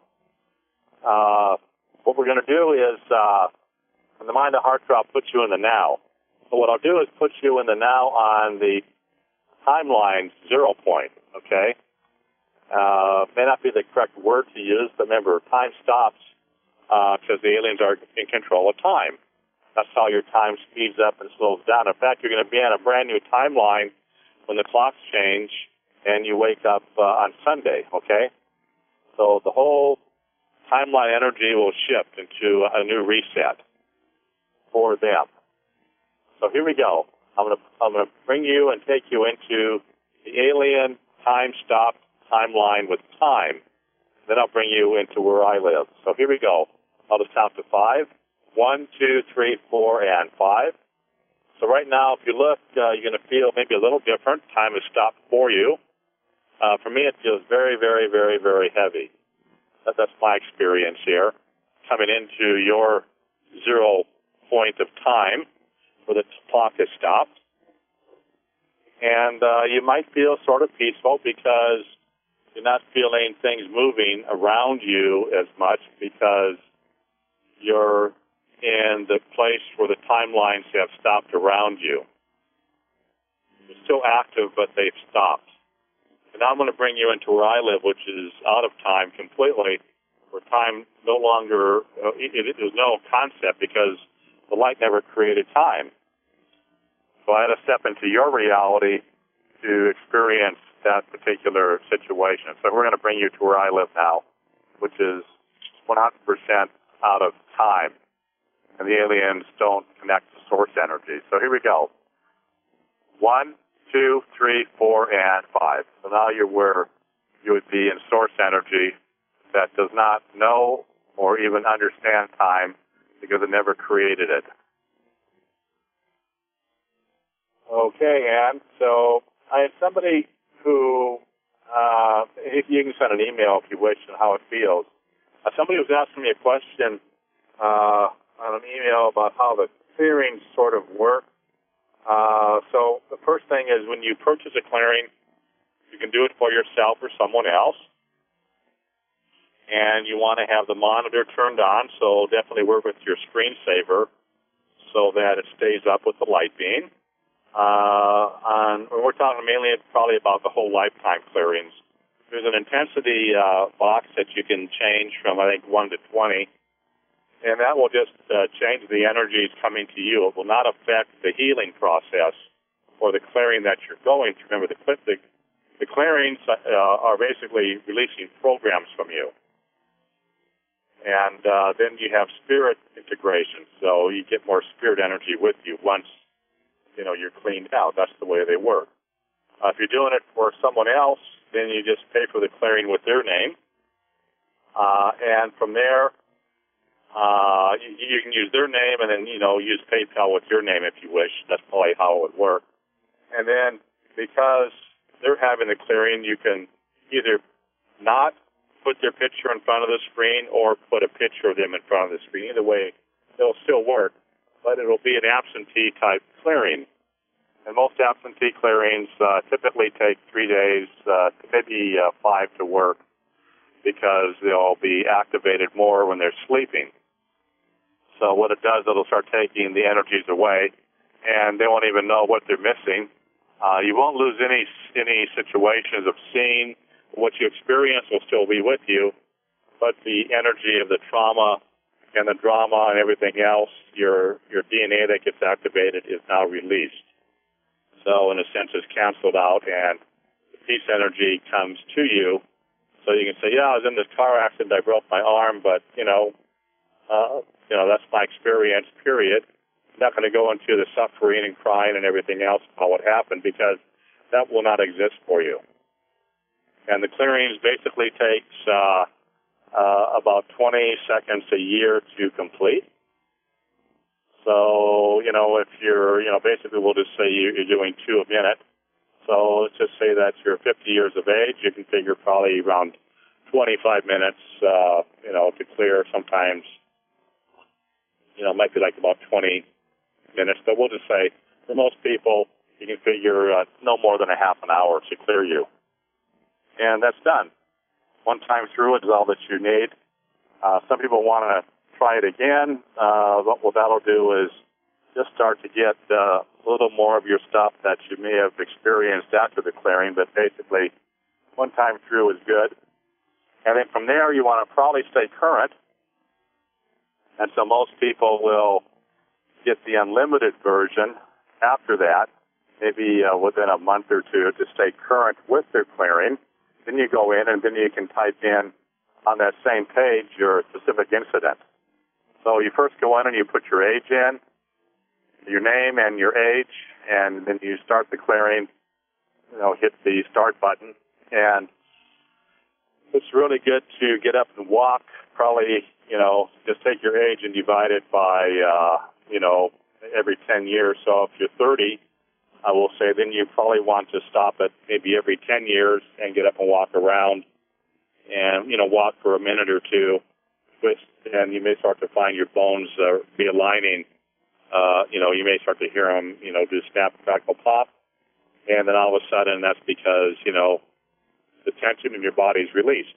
Uh, what we're going to do is uh, the mind to heart drop puts you in the now. So what I'll do is put you in the now on the timeline zero point, okay? Uh, may not be the correct word to use, but remember, time stops because uh, the aliens are in control of time. That's how your time speeds up and slows down. In fact, you're going to be on a brand new timeline when the clocks change and you wake up uh, on Sunday, okay? So the whole timeline energy will shift into a new reset for them. So here we go. I'm going to I'm going to bring you and take you into the alien time-stopped timeline with time. Then I'll bring you into where I live. So here we go. I'll just count to five. One, two, three, four, and five. So right now, if you look, uh, you're going to feel maybe a little different. Time has stopped for you. Uh, for me, it feels very, very, very, very heavy. That, that's my experience here. Coming into your zero point of time, where the clock has stopped. And uh, you might feel sort of peaceful because you're not feeling things moving around you as much because you're in the place where the timelines have stopped around you. You're still active, but they've stopped. And now I'm going to bring you into where I live, which is out of time completely, where time no longer, uh, it, it, there's no concept because the light never created time. So I had to step into your reality to experience that particular situation. So we're going to bring you to where I live now, which is one hundred percent out of time. And the aliens don't connect to source energy. So here we go. One, two, three, four, and five. So now you're where you would be in source energy that does not know or even understand time because it never created it. Okay, Ann. So I have somebody who, uh, if you can send an email if you wish on how it feels. Uh, somebody was asking me a question uh, on an email about how the clearings sort of work. Uh, so the first thing is when you purchase a clearing, you can do it for yourself or someone else. And you want to have the monitor turned on, so definitely work with your screensaver so that it stays up with the light beam. Uh, on, we're talking mainly probably about the whole lifetime clearings. There's an intensity uh, box that you can change from, I think, one to twenty, and that will just uh, change the energies coming to you. It will not affect the healing process or the clearing that you're going through. Remember, the, the, the clearings uh, are basically releasing programs from you. And uh, then you have spirit integration, so you get more spirit energy with you once you know, you're cleaned out. That's the way they work. Uh, if you're doing it for someone else, then you just pay for the clearing with their name. Uh, and from there, uh, you, you can use their name and then, you know, use PayPal with your name if you wish. That's probably how it would work. And then because they're having the clearing, you can either not put their picture in front of the screen or put a picture of them in front of the screen. Either way, it'll still work. But it'll be an absentee type clearing. And most absentee clearings uh, typically take three days, uh, maybe uh, five to work, because they'll be activated more when they're sleeping. So what it does, it'll start taking the energies away, and they won't even know what they're missing. Uh, you won't lose any any situations of seeing. What you experience will still be with you, but the energy of the trauma and the drama and everything else, your your D N A that gets activated is now released. So in a sense, it's canceled out, and the peace energy comes to you. So you can say, yeah, I was in this car accident, I broke my arm, but, you know, uh, you know, that's my experience, period. I'm not going to go into the suffering and crying and everything else about what happened, because that will not exist for you. And the clearings basically takes uh, uh, about twenty seconds a year to complete. So, you know, if you're, you know, basically we'll just say you're doing two a minute. So let's just say that you're fifty years of age. You can figure probably around twenty-five minutes, uh, you know, to clear. Sometimes, you know, it might be like about twenty minutes. But we'll just say for most people, you can figure uh, no more than a half an hour to clear you. And that's done. One time through is all that you need. Uh, some people want to try it again. Uh, what, what that'll do is just start to get uh, a little more of your stuff that you may have experienced after the clearing, but basically one time through is good. And then from there, you want to probably stay current. And so most people will get the unlimited version after that, maybe uh, within a month or two, to stay current with their clearing. Then you go in, and then you can type in on that same page your specific incident. So you first go in and you put your age in, your name and your age, and then you start the clearing, you know, hit the start button. And it's really good to get up and walk. Probably, you know, just take your age and divide it by, uh, you know, every ten years. So if you're thirty, I will say then you probably want to stop at maybe every ten years and get up and walk around and, you know, walk for a minute or two, twist, and you may start to find your bones uh, realigning. Uh, you know, you may start to hear them, you know, do snap, crackle, pop, and then all of a sudden that's because, you know, the tension in your body is released.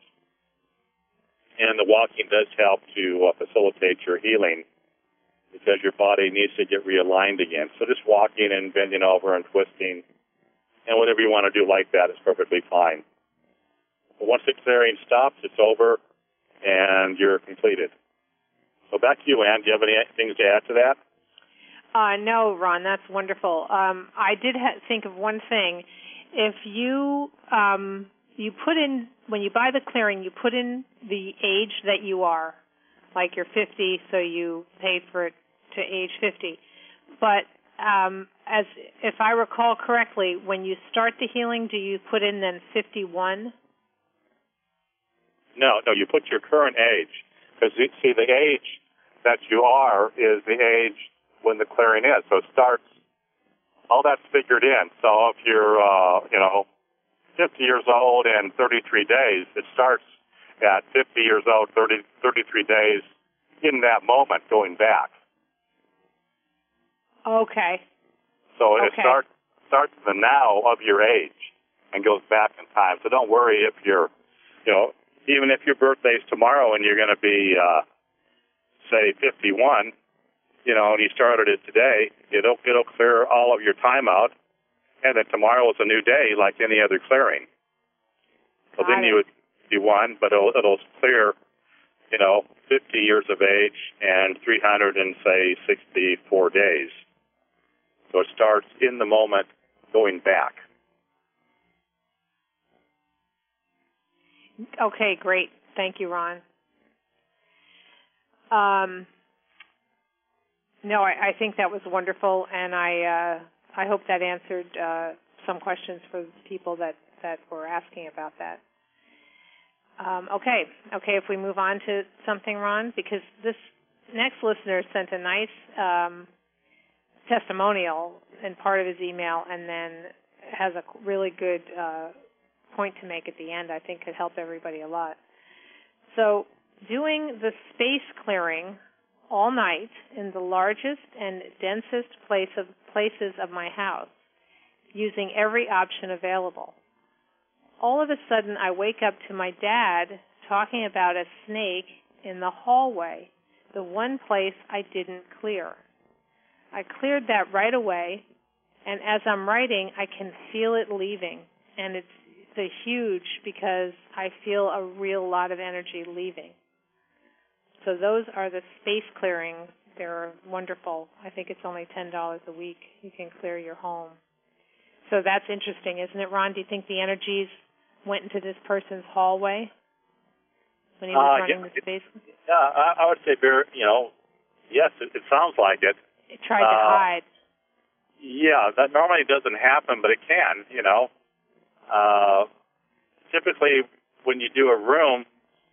And the walking does help to uh, facilitate your healing, because your body needs to get realigned again. So just walking and bending over and twisting and whatever you want to do like that is perfectly fine. But once the clearing stops, it's over and you're completed. So back to you, Ann. Do you have any things to add to that? Uh, no, Ron, that's wonderful. Um, I did ha- think of one thing. If you um, you put in, when you buy the clearing, you put in the age that you are, like you're fifty, so you paid for it to age fifty. But um, as if I recall correctly, when you start the healing, do you put in then fifty-one? No, no, you put your current age. Because, see, the age that you are is the age when the clearing is. So it starts, all that's figured in. So if you're, uh, you know, fifty years old and thirty-three days, it starts at fifty years old, thirty, thirty-three days in that moment going back. Okay. So it okay. starts starts the now of your age and goes back in time. So don't worry if you're, you know, even if your birthday's tomorrow and you're going to be, uh, say, fifty-one, you know, and you started it today, it'll it'll clear all of your time out, and then tomorrow is a new day like any other clearing. So Got then it. you would be one, but it'll it'll clear, you know, fifty years of age and three hundred and say sixty-four days. So it starts in the moment going back. Okay, great. Thank you, Ron. Um, no, I, I think that was wonderful, and I uh, I hope that answered uh, some questions for people that, that were asking about that. Um, okay, okay. If we move on to something, Ron, because this next listener sent a nice um, testimonial in part of his email, and then has a really good uh, point to make at the end. I think could help everybody a lot. So, doing the space clearing all night in the largest and densest place of places of my house using every option available. All of a sudden, I wake up to my dad talking about a snake in the hallway, the one place I didn't clear. I cleared that right away, and as I'm writing, I can feel it leaving, and it's, it's a huge because I feel a real lot of energy leaving. So those are the space clearings. They're wonderful. I think it's only ten dollars a week. You can clear your home. So that's interesting, isn't it, Ron? Do you think the energies went into this person's hallway when he was uh, running yeah, the space? Yeah, I, I would say, you know, yes, it, it sounds like it. It tried uh, to hide. Yeah, that normally doesn't happen, but it can, you know. Uh, typically, when you do a room,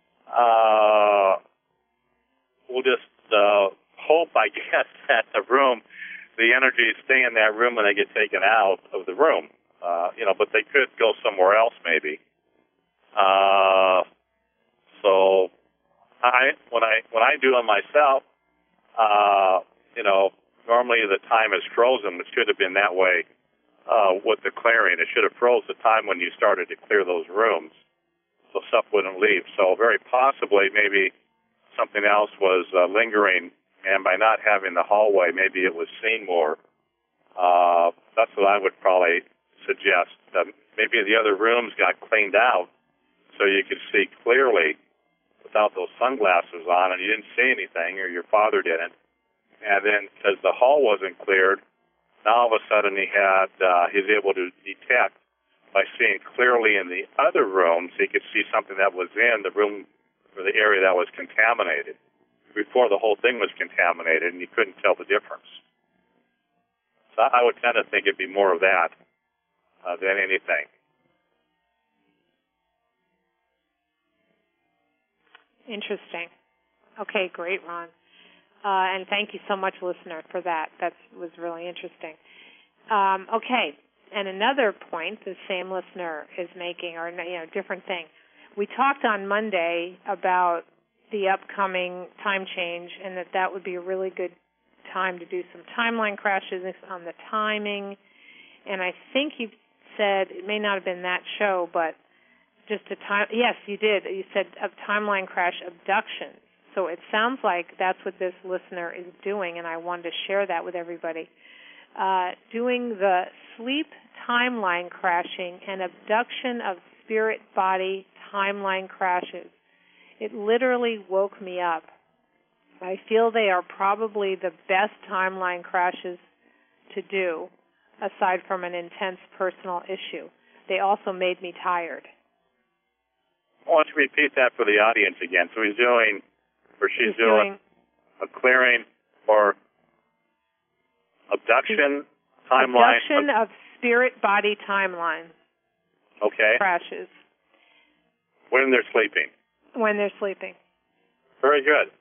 uh, we'll just uh, hope, I guess, that the room, the energies stay in that room when they get taken out of the room. Uh, you know, but they could go somewhere else, maybe. Uh, so, I when I when I do it myself, uh, you know, normally the time is frozen. It should have been that way uh, with the clearing. It should have froze the time when you started to clear those rooms, so stuff wouldn't leave. So very possibly, maybe something else was uh, lingering, and by not having the hallway, maybe it was seen more. Uh, that's what I would probably suggest. That maybe the other rooms got cleaned out so you could see clearly without those sunglasses on, and you didn't see anything, or your father didn't. And then, because the hall wasn't cleared, now all of a sudden he had uh, he was able to detect by seeing clearly in the other rooms. He could see something that was in the room or the area that was contaminated before the whole thing was contaminated, and you couldn't tell the difference. So I would tend to think it'd be more of that uh, than anything. Interesting. Okay, great, Ron. Uh, and thank you so much, listener, for that. That was really interesting. Um, okay, and another point the same listener is making, or you know, different thing. We talked on Monday about the upcoming time change, and that that would be a really good time to do some timeline crashes on the timing. And I think you said, it may not have been that show, but just a time. Yes, you did. You said a timeline crash abductions. So it sounds like that's what this listener is doing, and I wanted to share that with everybody. Uh, doing the sleep timeline crashing and abduction of spirit body timeline crashes. It literally woke me up. I feel they are probably the best timeline crashes to do, aside from an intense personal issue. They also made me tired. Why don't you repeat that for the audience again? So he's doing... or she's He's doing, doing a clearing or abduction timeline. Abduction of spirit body timeline. Okay. Crashes. When they're sleeping. When they're sleeping. Very good.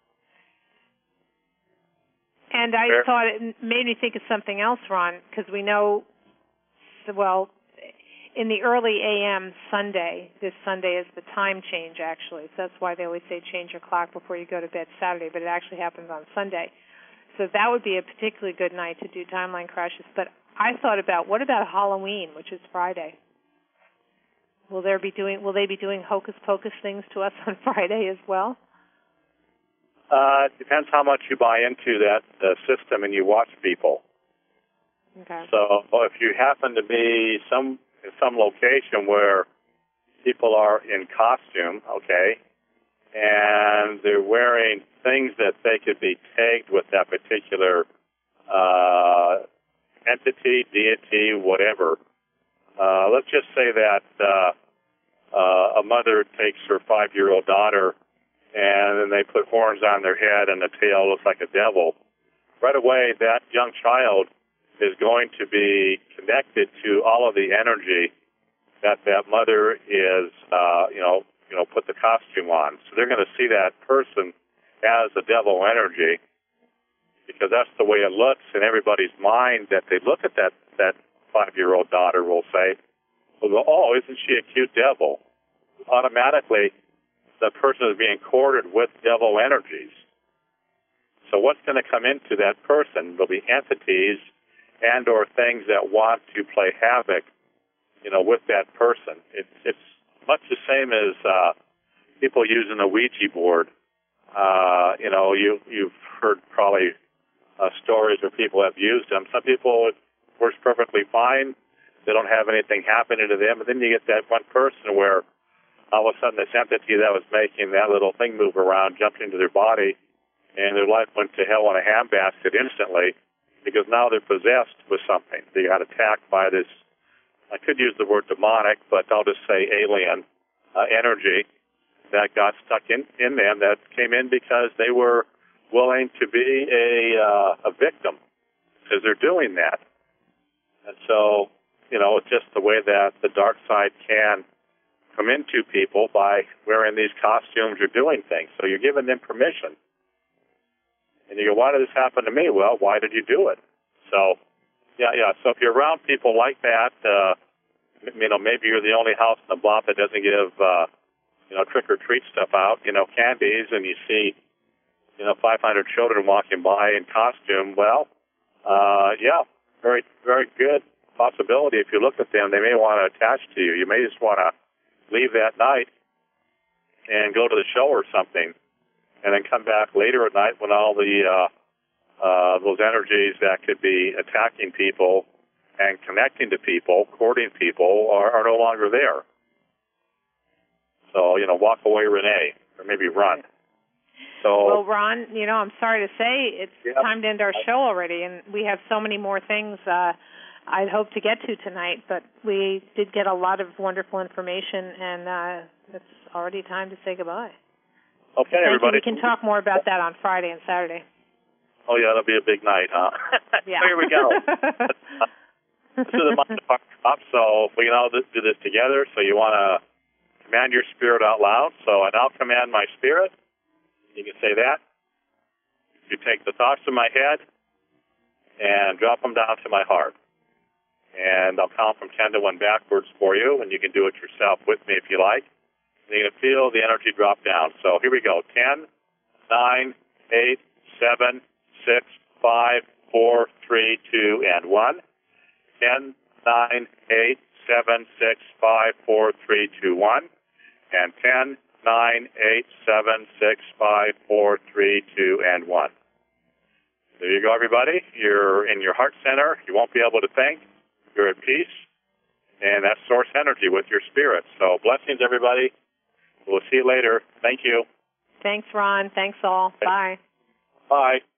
And I Fair. thought it made me think of something else, Ron, because we know, well, in the early A M Sunday, this Sunday is the time change, actually. So that's why they always say change your clock before you go to bed Saturday, but it actually happens on Sunday. So that would be a particularly good night to do timeline crashes. But I thought about, what about Halloween, which is Friday? Will there be doing? Will they be doing hocus pocus things to us on Friday as well? Uh, it depends how much you buy into that uh, system and you watch people. Okay. So if you happen to be some in some location where people are in costume, okay, and they're wearing things that they could be tagged with that particular uh, entity, deity, whatever. Uh, let's just say that uh, uh, a mother takes her five-year-old daughter and then they put horns on their head and the tail looks like a devil. Right away, that young child is going to be connected to all of the energy that that mother is, uh, you know, you know, put the costume on. So they're going to see that person as a devil energy because that's the way it looks in everybody's mind that they look at that, that five-year-old daughter will say, will go, oh, isn't she a cute devil? Automatically, the person is being courted with devil energies. So what's going to come into that person will be entities and or things that want to play havoc, you know, with that person. It's it's much the same as uh, people using a Ouija board. Uh, you know, you you've heard probably uh, stories where people have used them. Some people it works perfectly fine. They don't have anything happening to them, and then you get that one person where all of a sudden this entity that was making that little thing move around jumped into their body, and their life went to hell in a handbasket instantly because now they're possessed with something. They got attacked by this, I could use the word demonic, but I'll just say alien uh, energy that got stuck in, in them that came in because they were willing to be a, uh, a victim because they're doing that. And so, you know, it's just the way that the dark side can come into people by wearing these costumes or doing things. So you're giving them permission. And you go, why did this happen to me? Well, why did you do it? So, yeah, yeah. So if you're around people like that, uh, you know, maybe you're the only house in the block that doesn't give, uh, you know, trick-or-treat stuff out, you know, candies, and you see, you know, five hundred children walking by in costume. Well, uh, yeah, very, very good possibility. If you look at them, they may want to attach to you. You may just want to leave that night and go to the show or something, and then come back later at night when all the uh, uh, those energies that could be attacking people and connecting to people, courting people, are, are no longer there. So, you know, walk away, Renee, or maybe run. So, well, Ron, you know, I'm sorry to say it's yeah, time to end our show already, and we have so many more things uh, I'd hope to get to tonight, but we did get a lot of wonderful information, and uh, it's already time to say goodbye. Okay, Thank everybody. You. We can talk more about that on Friday and Saturday. Oh, yeah, that'll be a big night, huh? Yeah. Here we go. This is the Mind Talk Up, so we can all do this together. So you want to command your spirit out loud. So I now command my spirit. You can say that. You take the thoughts in my head and drop them down to my heart. And I'll count from ten to one backwards for you, and you can do it yourself with me if you like. And you're going to feel the energy drop down. So here we go. ten, nine, eight, seven, six, five, four, three, two, and one. ten, nine, eight, seven, six, five, four, three, two, one. And ten, nine, eight, seven, six, five, four, three, two, and one. There you go, everybody. You're in your heart center. You won't be able to think. You're at peace. And that's source energy with your spirit. So blessings, everybody. We'll see you later. Thank you. Thanks, Ron. Thanks, all. Bye. Bye.